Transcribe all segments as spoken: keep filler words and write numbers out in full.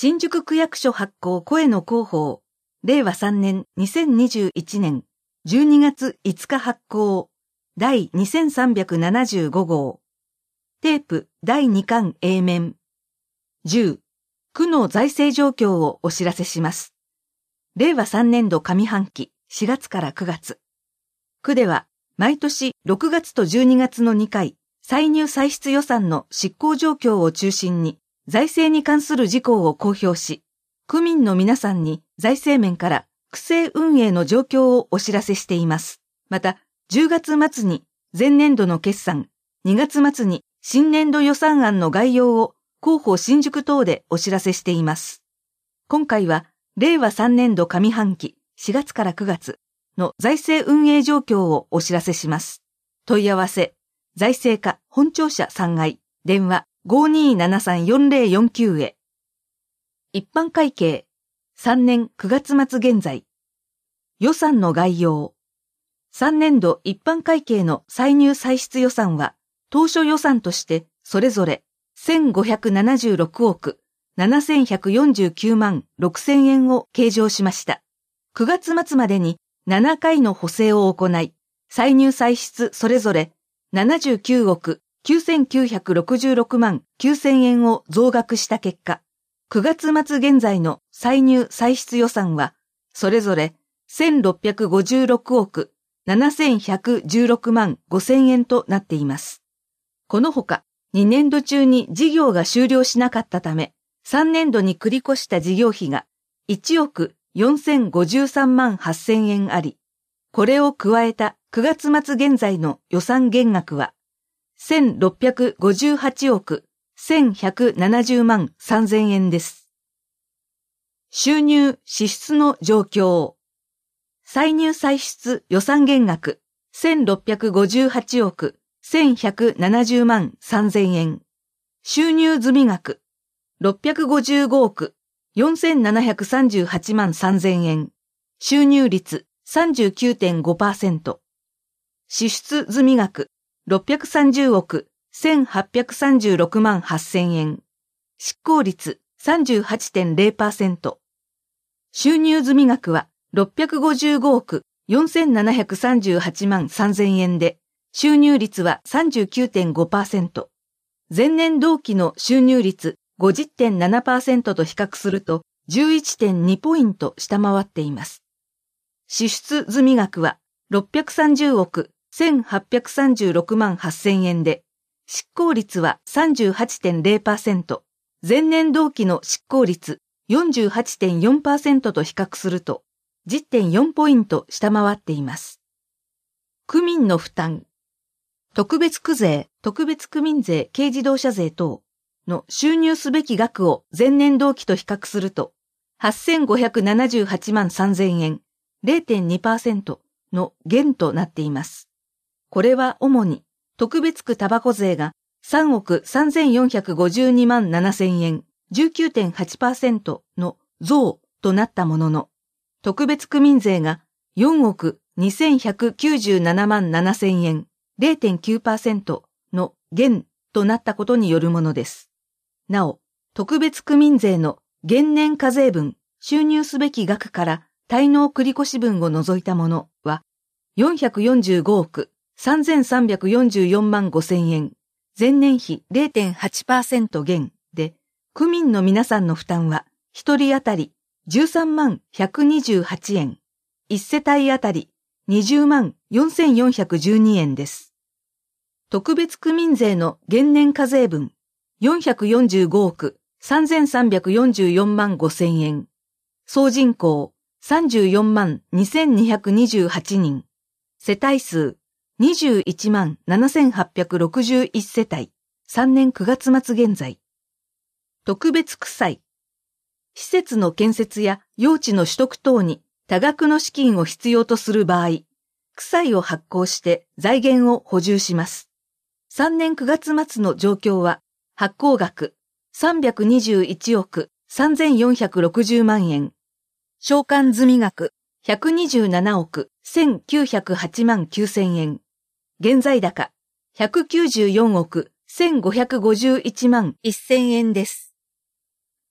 新宿区役所発行声の広報、れいわさんねんにせんにじゅういちねんじゅうにがついつか発行、第にせんさんびゃくななじゅうごごう。テープだいにかん A 面。じゅう、区の財政状況をお知らせします。れいわさんねんど上半期しがつからくがつ。区では毎年ろくがつとじゅうにがつのにかい、歳入歳出予算の執行状況を中心に財政に関する事項を公表し、区民の皆さんに財政面から区政運営の状況をお知らせしています。また、じゅうがつまつに前年度の決算、にがつまつに新年度予算案の概要を広報新宿等でお知らせしています。今回は、れいわさんねんど上半期しがつからくがつの財政運営状況をお知らせします。問い合わせ、財政課本庁舎さんがい、電話 ごーにーななさんよんぜろよんきゅう へ。一般会計、さんねんくがつまつ現在。予算の概要。さんねんど一般会計の歳入歳出予算は、当初予算としてそれぞれせんごひゃくななじゅうろくおくななせんひゃくよんじゅうきゅうまんろくせんえんを計上しました。くがつまつまでにななかいの補正を行い、歳入歳出それぞれななじゅうきゅうおくきゅうせんきゅうひゃくろくじゅうろくまんきゅうせんえんを増額した結果、くがつまつ現在の歳入歳出予算は、それぞれせんろっぴゃくごじゅうろくおくななせんひゃくじゅうろくまんごせんえんとなっています。このほか、にねんど中に事業が終了しなかったため、さんねんどに繰り越した事業費がいちおくよんせんごじゅうさんまんはっせんえんあり、これを加えたくがつまつ現在の予算減額は、せんろっぴゃくごじゅうはちおくせんひゃくななじゅうまんさんぜんえんです。収入・支出の状況。歳入歳出予算減額せんろっぴゃくごじゅうはちおくせんひゃくななじゅうまんさんぜんえん。収入済額ろっぴゃくごじゅうごおくよんせんななひゃくさんじゅうはちまんさんぜんえん。収入率 さんじゅうきゅうてんごパーセント。支出済額ろっぴゃくさんじゅうおくせんはっぴゃくさんじゅうろくまんはっせんえん。執行率 さんじゅうはちてんぜろパーセント。収入済額はろっぴゃくごじゅうごおくよんせんななひゃくさんじゅうはちまんさんぜんえんで、収入率は さんじゅうきゅうてんごパーセント。前年同期の収入率 ごじゅってんななパーセント と比較すると じゅういってんにポイント下回っています。支出済額はろっぴゃくさんじゅうおくせんはっぴゃくさんじゅうろくまんはっせんえんで、執行率は さんじゅうはちてんぜろパーセント、前年同期の執行率 よんじゅうはちてんよんパーセント と比較すると じゅってんよんポイント下回っています。区民の負担。特別区税、特別区民税、軽自動車税等の収入すべき額を前年同期と比較すると、はっせんごひゃくななじゅうはちまんさんぜんえん、れいてんにパーセント の減となっています。これは主に、特別区たばこ税がさんおくさんぜんよんひゃくごじゅうにまんななせんえん、じゅうきゅうてんはちパーセント の増となったものの、特別区民税がよんおくにせんひゃくきゅうじゅうななまんななせんえん、れいてんきゅうパーセント の減となったことによるものです。なお、特別区民税の減年課税分、収入すべき額から滞納繰越分を除いたものは、よんひゃくよんじゅうごおくさんぜんさんびゃくよんじゅうよんまんごせんえん、前年比 れいてんはちパーセント 減で、区民の皆さんの負担は、ひとり当たりじゅうさんまんひゃくにじゅうはちえん、いち世帯当たりにじゅうまんよんせんよんひゃくじゅうにえんです。特別区民税の減年課税分、よんひゃくよんじゅうごおくさんぜんさんびゃくよんじゅうよんまんごせんえん、総人口さんじゅうよんまんにせんにひゃくにじゅうはちにん、世帯数にじゅういちまんななせんはっぴゃくろくじゅういち世帯、さんねんくがつまつ現在。特別区債。施設の建設や用地の取得等に多額の資金を必要とする場合、区債を発行して財源を補充します。さんねんくがつ末の状況は、発行額さんびゃくにじゅういちおくさんぜんよんひゃくろくじゅうまんえん、償還済額ひゃくにじゅうななおくせんきゅうひゃくはちまんきゅうせんえん、現在高ひゃくきゅうじゅうよんおくせんごひゃくごじゅういちまんせんえんです。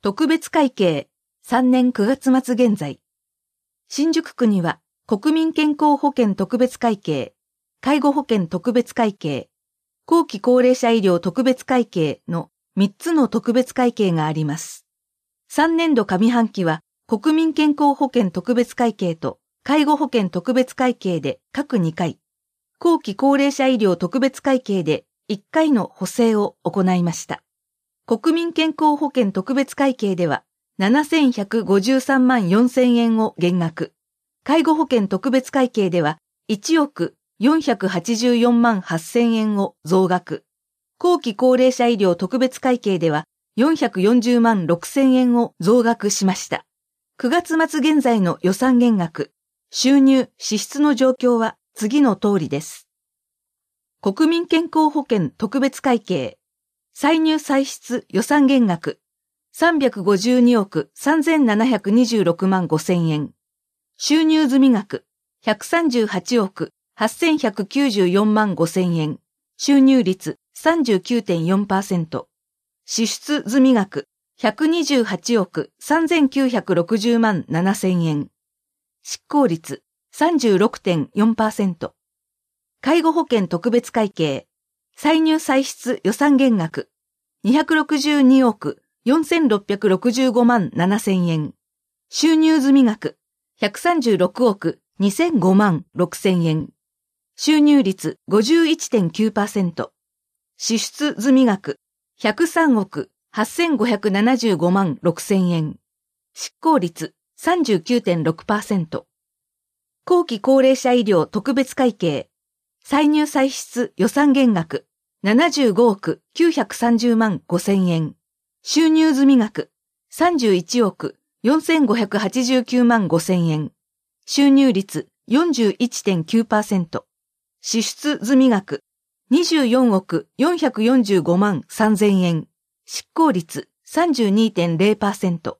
特別会計さんねんくがつ末現在。新宿区には国民健康保険特別会計、介護保険特別会計、後期高齢者医療特別会計のみっつの特別会計があります。さんねんど上半期は国民健康保険特別会計と介護保険特別会計で各にかい、後期高齢者医療特別会計でいっかいの補正を行いました。国民健康保険特別会計ではななせんひゃくごじゅうさんまんよんせんえんを減額、介護保険特別会計ではいちおくよんひゃくはちじゅうよんまんはっせんえんを増額、後期高齢者医療特別会計ではよんひゃくよんじゅうまんろくせんえんを増額しました。くがつ末現在の予算減額、収入・支出の状況は次の通りです。国民健康保険特別会計、歳入歳出予算減額、さんびゃくごじゅうにおくさんぜんななひゃくにじゅうろくまんごせんえん。収入済額、ひゃくさんじゅうはちおくはっせんひゃくきゅうじゅうよんまんごせんえん。収入率 さんじゅうきゅうてんよんパーセント。支出済額、ひゃくにじゅうはちおくさんぜんきゅうひゃくろくじゅうまんななせんえん。執行率 さんじゅうろくてんよんパーセント。介護保険特別会計、歳入歳出予算減額、にひゃくろくじゅうにおくよんせんろっぴゃくろくじゅうごまんななせんえん。収入済額、ひゃくさんじゅうろくおくにせんごまんろくせんえん。収入率 ごじゅういちてんきゅうパーセント。支出済額、ひゃくさんおくはっせんごひゃくななじゅうごまんろくせんえん。執行率 さんじゅうきゅうてんろくパーセント。後期高齢者医療特別会計、歳入歳出予算減額、ななじゅうごおくきゅうひゃくさんじゅうまんごせんえん。収入済額、さんじゅういちおくよんせんごひゃくはちじゅうきゅうまんごせんえん。収入率 よんじゅういちてんきゅうパーセント。支出済額、にじゅうよんおくよんひゃくよんじゅうごまんさんぜんえん。執行率 さんじゅうにてんれいパーセント。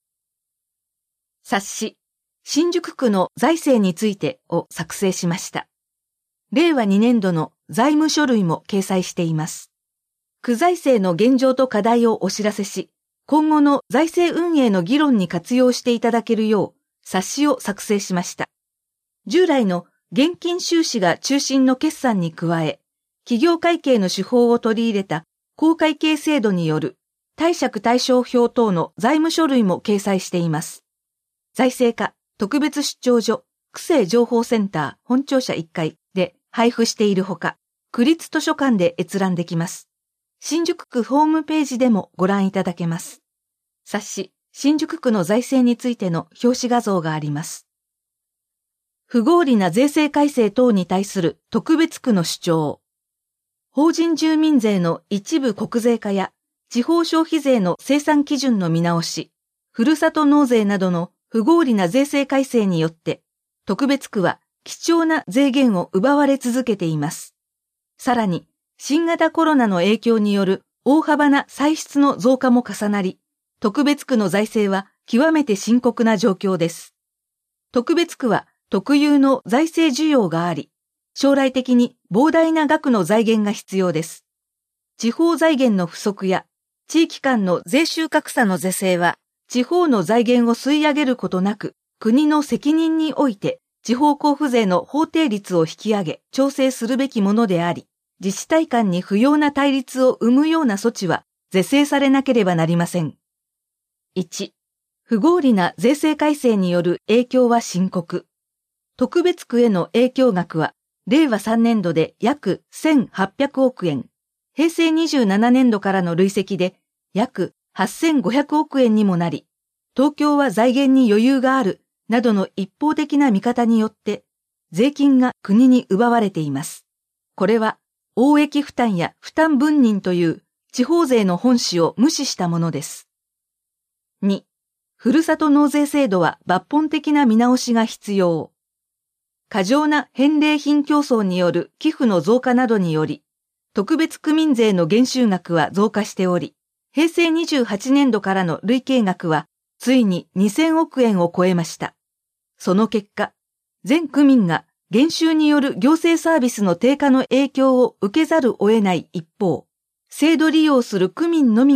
冊子、新宿区の財政についてを作成しました。れいわにねんどの財務書類も掲載しています。区財政の現状と課題をお知らせし、今後の財政運営の議論に活用していただけるよう冊子を作成しました。従来の現金収支が中心の決算に加え、企業会計の手法を取り入れた公会計制度による貸借対照表等の財務書類も掲載しています。財政課特別出張所区政情報センター本庁舎いっかいで配布しているほか、区立図書館で閲覧できます。新宿区ホームページでもご覧いただけます。冊子、新宿区の財政についての表紙画像があります。不合理な税制改正等に対する特別区の主張。法人住民税の一部国税化や地方消費税の生産基準の見直し、ふるさと納税などの不合理な税制改正によって、特別区は貴重な税源を奪われ続けています。さらに、新型コロナの影響による大幅な歳出の増加も重なり、特別区の財政は極めて深刻な状況です。特別区は特有の財政需要があり、将来的に膨大な額の財源が必要です。地方財源の不足や地域間の税収格差の是正は、地方の財源を吸い上げることなく、国の責任において地方交付税の法定率を引き上げ、調整するべきものであり、自治体間に不要な対立を生むような措置は是正されなければなりません。いち. 不合理な税制改正による影響は深刻。特別区への影響額は、れいわさんねんどで約せんはっぴゃくおくえん、へいせいにじゅうななねんどからの累積で約はっせんごひゃくおくえんにもなり、東京は財源に余裕があるなどの一方的な見方によって、税金が国に奪われています。これは、応益負担や負担分任という地方税の本旨を無視したものです。に. ふるさと納税制度は抜本的な見直しが必要。過剰な返礼品競争による寄付の増加などにより、特別区民税の減収額は増加しており、へいせいにじゅうはちねんどからの累計額はついににせんおくえんを超えました。その結果、全区民が減収による行政サービスの低下の影響を受けざるを得ない一方、制度利用する区民のみが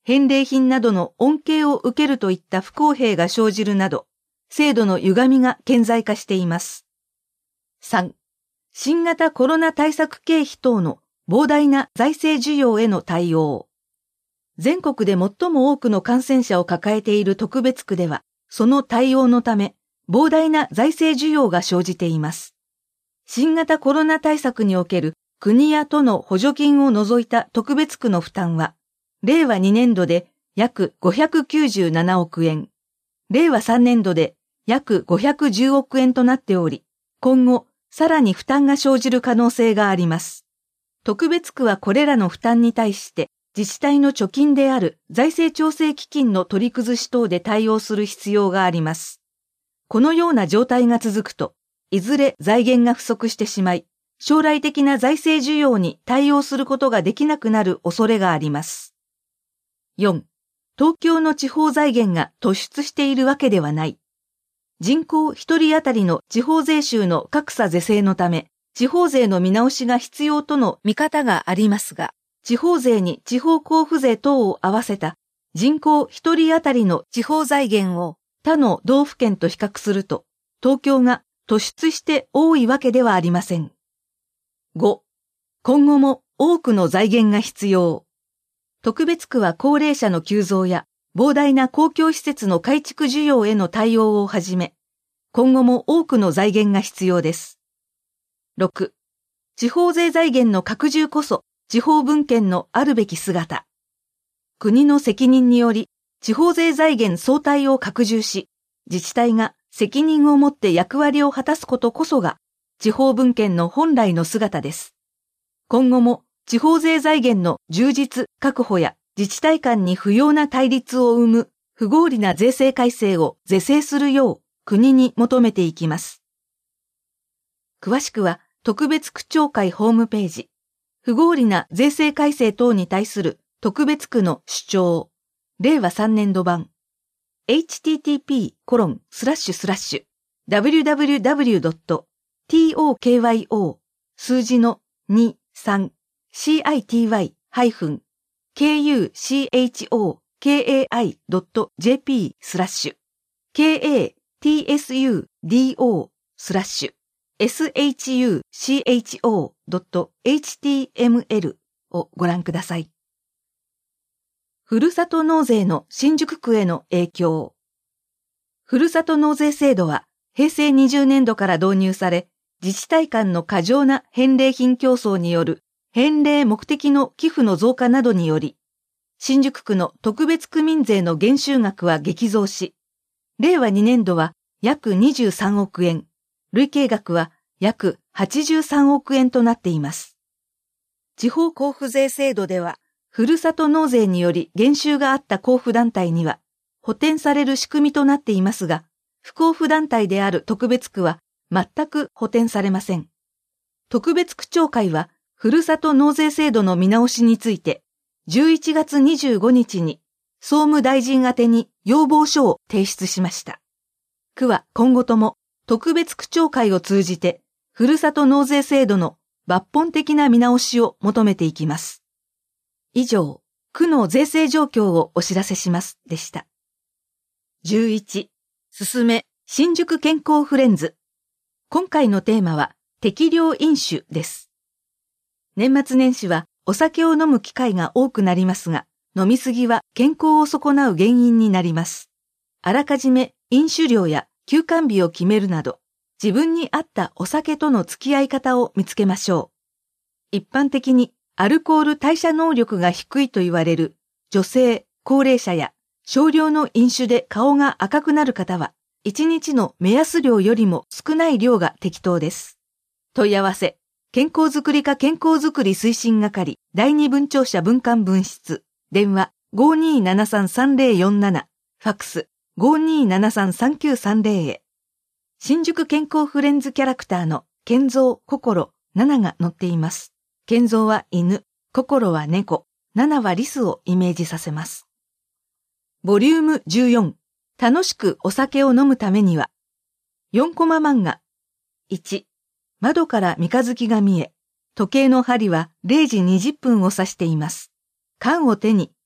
返礼品などの恩恵を受けるといった不公平が生じるなど、制度の歪みが顕在化しています。さん、新型コロナ対策経費等の膨大な財政需要への対応。全国で最も多くの感染者を抱えている特別区では、その対応のため、膨大な財政需要が生じています。新型コロナ対策における国や都の補助金を除いた特別区の負担は、れいわにねんどで約ごひゃくきゅうじゅうななおくえん、れいわさんねんどで約ごひゃくじゅうおくえんとなっており、今後、さらに負担が生じる可能性があります。特別区はこれらの負担に対して、自治体の貯金である財政調整基金の取り崩し等で対応する必要があります。このような状態が続くと、いずれ財源が不足してしまい、将来的な財政需要に対応することができなくなる恐れがあります。よん、東京の地方財源が突出しているわけではない。人口一人当たりの地方税収の格差是正のため、地方税の見直しが必要との見方がありますが、地方税に地方交付税等を合わせた人口一人当たりの地方財源を他の道府県と比較すると、東京が突出して多いわけではありません。ご、今後も多くの財源が必要。特別区は高齢者の急増や膨大な公共施設の改築需要への対応をはじめ、今後も多くの財源が必要です。ろく、地方税財源の拡充こそ地方分権のあるべき姿。国の責任により地方税財源総体を拡充し、自治体が責任を持って役割を果たすことこそが地方分権の本来の姿です。今後も地方税財源の充実確保や自治体間に不要な対立を生む不合理な税制改正を是正するよう国に求めていきます。詳しくは特別区長会ホームページ、不合理な税制改正等に対する特別区の主張、れいわさんねんど版、エイチティーティーピーコロンスラッシュスラッシュダブリュダブリュダブリュドットトクヨ数字のにさんシーアイティーワイハイフンケーユーシーエイチオーケーエーアイドットジェーピースラッシュケーエーティーエスユーディーオースラッシュエスエイチユーシーエイチオードットエイチティーエムエル をご覧ください。ふるさと納税の新宿区への影響。ふるさと納税制度はへいせいにじゅうねんどから導入され、自治体間の過剰な返礼品競争による返礼目的の寄付の増加などにより、新宿区の特別区民税の減収額は激増し、れいわにねんどは約にじゅうさんおくえん、累計額は約はちじゅうさんおくえんとなっています。地方交付税制度では、ふるさと納税により減収があった交付団体には、補填される仕組みとなっていますが、不交付団体である特別区は全く補填されません。特別区長会は、ふるさと納税制度の見直しについて、じゅういちがつにじゅうごにちに総務大臣宛てに要望書を提出しました。区は今後とも特別区長会を通じて、ふるさと納税制度の抜本的な見直しを求めていきます。以上、区の税制状況をお知らせしますでした。じゅういち、すすめ新宿健康フレンズ。今回のテーマは適量飲酒です。年末年始はお酒を飲む機会が多くなりますが、飲みすぎは健康を損なう原因になります。あらかじめ飲酒量や休館日を決めるなど、自分に合ったお酒との付き合い方を見つけましょう。一般的にアルコール代謝能力が低いと言われる女性、高齢者や少量の飲酒で顔が赤くなる方は、いちにちの目安量よりも少ない量が適当です。問い合わせ、健康づくり課健康づくり推進係だいに分庁舎分館分室、電話 ごーにーななさんさんぜろよんなな、ファックス ごーにーななさんさんきゅうさんぜろ へ。新宿健康フレンズキャラクターの健三、心、ナナが載っています。健三は犬、心は猫、ナナはリスをイメージさせます。ボリュームじゅうよん、楽しくお酒を飲むためには、よんコマ漫画。いち、窓から三日月が見え、時計の針はれいじにじゅっぷんを指しています。缶を手に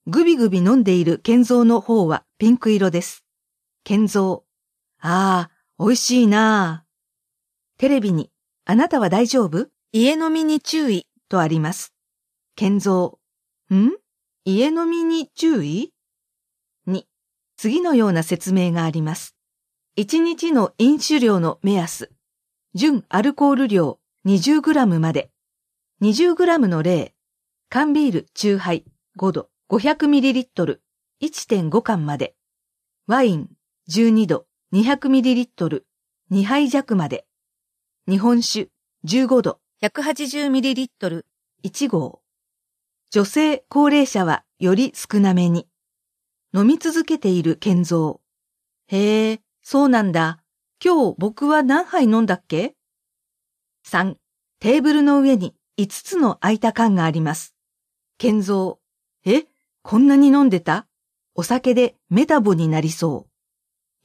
ぐびぐび飲んでいる健三の方はピンク色です。健三。ああ、美味しいなあ。テレビに、あなたは大丈夫？家飲みに注意とあります。健三。ん？家飲みに注意？に、次のような説明があります。いちにちの飲酒量の目安。純アルコール量 にじゅうグラム まで。にじゅうグラム の例。缶ビール酎ハイごど ごひゃくミリリットル いってんご 缶まで。ワインじゅうにど にひゃくミリリットル にはい弱まで。日本酒じゅうごど ひゃくはちじゅうミリリットル いち合。女性高齢者はより少なめに。飲み続けている健三。へえ、そうなんだ。今日僕は何杯飲んだっけ？さん、テーブルの上にいつつの空いた缶があります。健三。え、こんなに飲んでた？お酒でメタボになりそう。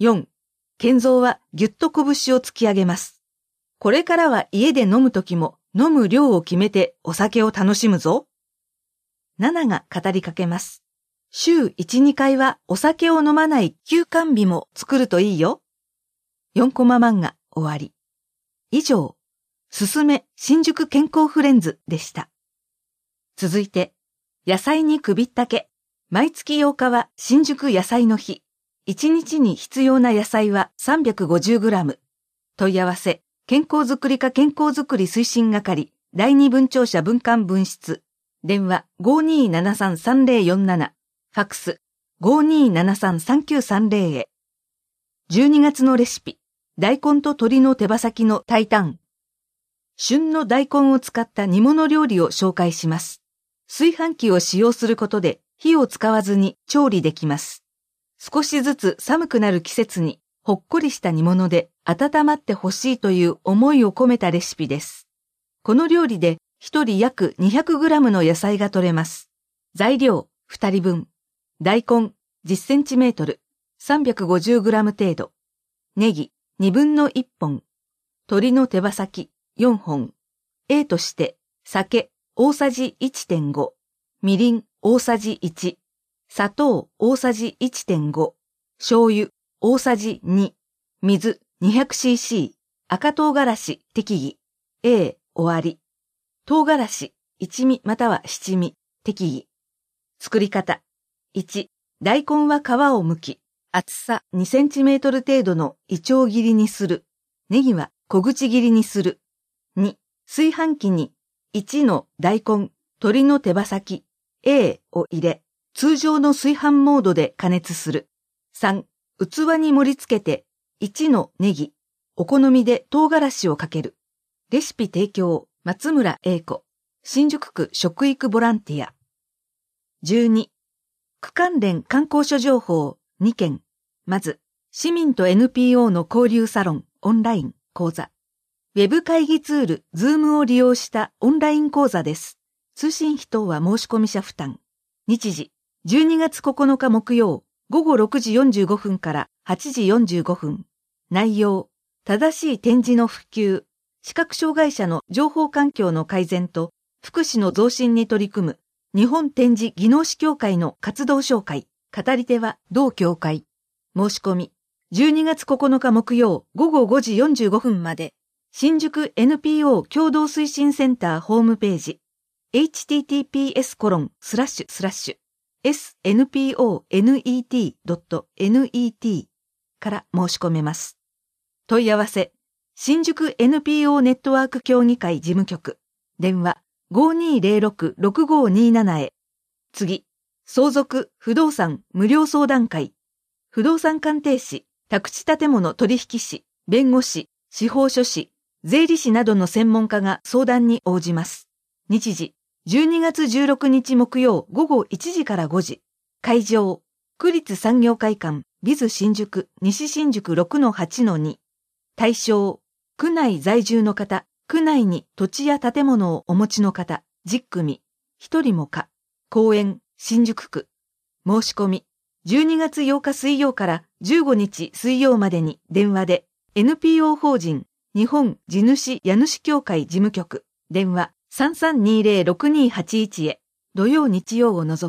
よん、健三はぎゅっと拳を突き上げます。これからは家で飲むときも飲む量を決めてお酒を楽しむぞ。ななが語りかけます。週いち、にかいはお酒を飲まない休館日も作るといいよ。よんコマ漫画終わり。以上、すすめ新宿健康フレンズでした。続いて、野菜に首ったけ。毎月ようかは新宿野菜の日。いちにちに必要な野菜は さんびゃくごじゅうグラム。問い合わせ、健康づくり課健康づくり推進係、だいに分庁舎分館分室。電話 ごーにーななさんさんぜろよんなな。ファックス ごーにーななさんさんきゅうさんぜろ へ。じゅうにがつのレシピ。大根と鶏の手羽先の炊いたん。旬の大根を使った煮物料理を紹介します。炊飯器を使用することで火を使わずに調理できます。少しずつ寒くなる季節にほっこりした煮物で温まってほしいという思いを込めたレシピです。この料理でひとり約 にひゃくグラム の野菜が取れます。材料ふたりぶん。大根じゅっセンチメートル、さんびゃくごじゅうグラム 程度。ネギにぶんのいっぽん。鶏の手羽先よんほん。A として酒大さじ いってんご。みりん大さじいち。砂糖大さじ いってんご。醤油大さじに。水 にひゃくシーシー。赤唐辛子適宜。A 終わり。唐辛子一味または七味適宜。作り方。いち、大根は皮を剥き、厚さにセンチメートル程度のイチョウ切りにする。ネギは小口切りにする。に、炊飯器にいちの大根、鶏の手羽先 A を入れ、通常の炊飯モードで加熱する。さん、器に盛り付けていちのネギ、お好みで唐辛子をかける。レシピ提供、松村英子、新宿区食育ボランティア。じゅうに、区関連観光所情報にけん。まず、市民と エヌピーオー の交流サロン、オンライン、講座。ウェブ会議ツール、Zoom を利用したオンライン講座です。通信費等は申し込み者負担。日時、じゅうにがつここのか木曜、ごごろくじよんじゅうごふんからはちじよんじゅうごふん。内容、正しい点字の普及、視覚障害者の情報環境の改善と福祉の増進に取り組む日本点字技能士協会の活動紹介。語り手は同協会。申し込み、じゅうにがつここのか木曜ごごごじよんじゅうごふんまで。新宿 エヌピーオー 共同推進センターホームページ。エイチティーティーピーエスコロンスラッシュスラッシュエスエヌピーオーネットドットネット から申し込めます。問い合わせ、新宿 エヌピーオー ネットワーク協議会事務局。電話 ごーにーぜろろくろくごーにーなな へ。次、相続不動産無料相談会。不動産鑑定士、宅地建物取引士、弁護士、司法書士、税理士などの専門家が相談に応じます。日時、じゅうにがつじゅうろくにち木曜ごごいちじからごじ。会場、区立産業会館、ビズ新宿、西新宿 ろくのはちのに。対象、区内在住の方、区内に土地や建物をお持ちの方、じゅっくみ、ひとりも可。公園、新宿区。申し込み、じゅうにがつようか水曜からじゅうごにち水曜までに電話で、エヌピーオー 法人、日本地主家主協会事務局、電話 さんさんにーぜろろくにーはちいち へ、土曜日曜を除く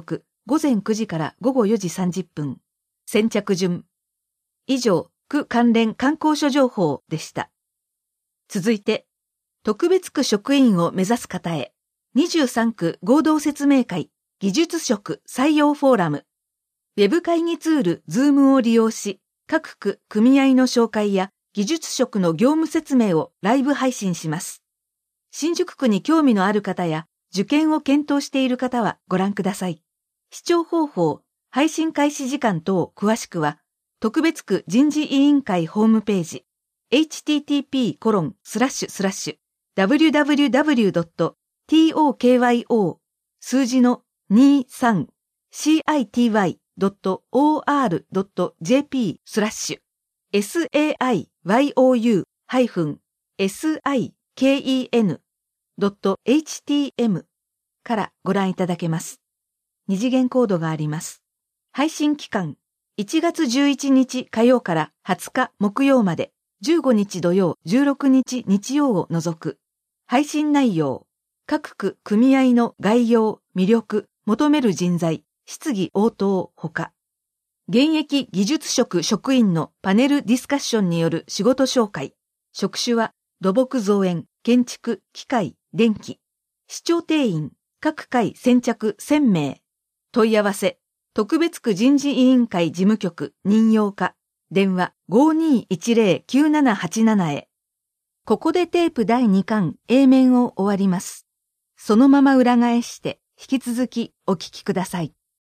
ごぜんくじからごごよじさんじゅっぷん。先着順。以上、区関連観光所情報でした。続いて、特別区職員を目指す方へ、にじゅうさんく合同説明会、技術職採用フォーラム。ウェブ会議ツール Zoom を利用し、各区組合の紹介や技術職の業務説明をライブ配信します。新宿区に興味のある方や受験を検討している方はご覧ください。視聴方法、配信開始時間等詳しくは、特別区人事委員会ホームページ、エイチティーティーピーコロンスラッシュスラッシュダブリュダブリュダブリュドットトクヨ数字のにじゅうさんシティドットオーアールドットジェーピースラッシュ サイハイフンシケンドットエイチティーエム からご覧いただけます。二次元コードがあります。配信期間、いちがつじゅういちにち火曜からはつか木曜まで、じゅうごにち土曜、じゅうろくにち日曜を除く。配信内容、各区組合の概要、魅力、求める人材、質疑応答ほか。現役技術職職員のパネルディスカッションによる仕事紹介。職種は土木造園、建築、機械、電気。視聴定員、各回先着せんめい。問い合わせ、特別区人事委員会事務局任用課。電話 ごーにーいちぜろきゅうななはちなな へ。ここでテープだいにかん A 面を終わります。そのまま裏返して引き続きお聞きください。